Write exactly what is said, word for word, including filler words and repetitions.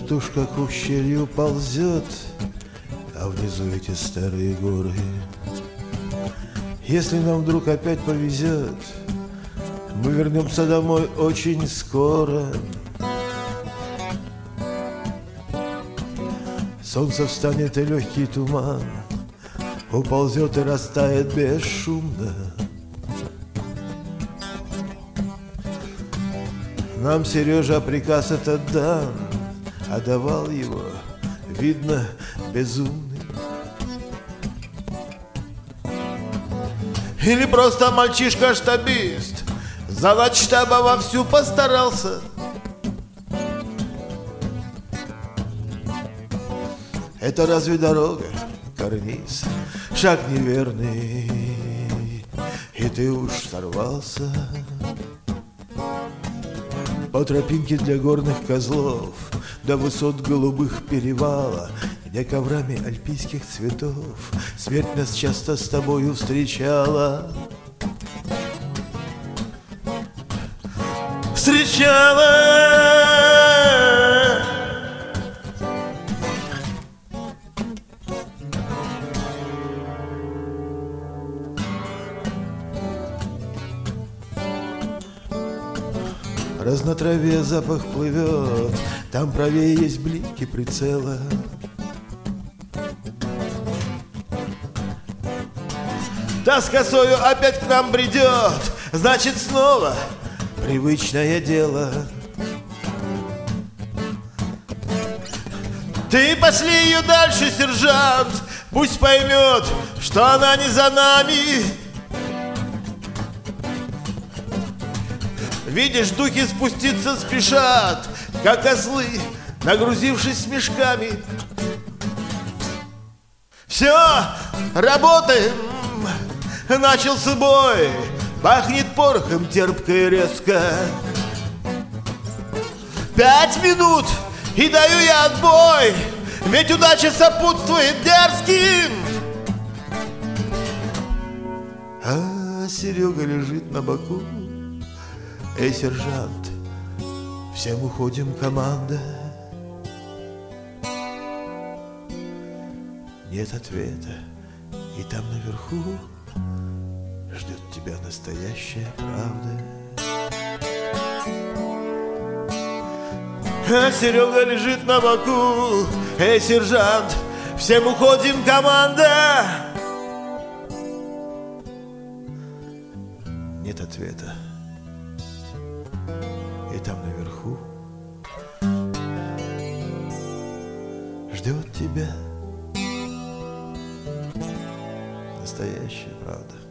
Вертушка к ущелью ползет, а внизу эти старые горы. Если нам вдруг опять повезет, мы вернемся домой очень скоро. Солнце встанет, и легкий туман уползет и растает бесшумно. Нам Сережа приказ этот дан, а давал его, видно, безумный. Или просто мальчишка-штабист, за начштаба вовсю постарался. Это разве дорога, карниз, шаг неверный, и ты уж сорвался по тропинке для горных козлов до высот голубых перевала, где коврами альпийских цветов смерть нас часто с тобою встречала. Встречала! Раз на траве запах плывет, там правее есть блики прицела. Та с косою опять к нам бредет, значит снова привычное дело. Ты пошли ее дальше, сержант, пусть поймет, что она не за нами. Видишь, духи спуститься спешат, как ослы, нагрузившись мешками. Все, работаем, начался бой, пахнет порохом терпко и резко. Пять минут, и даю я отбой, ведь удача сопутствует дерзким. А Серега лежит на боку. Эй, сержант, всем уходим, команда. Нет ответа, и там наверху ждет тебя настоящая правда. А Серега лежит на боку. Эй, сержант, всем уходим, команда. Нет ответа, и там наверху ждет тебя настоящая правда.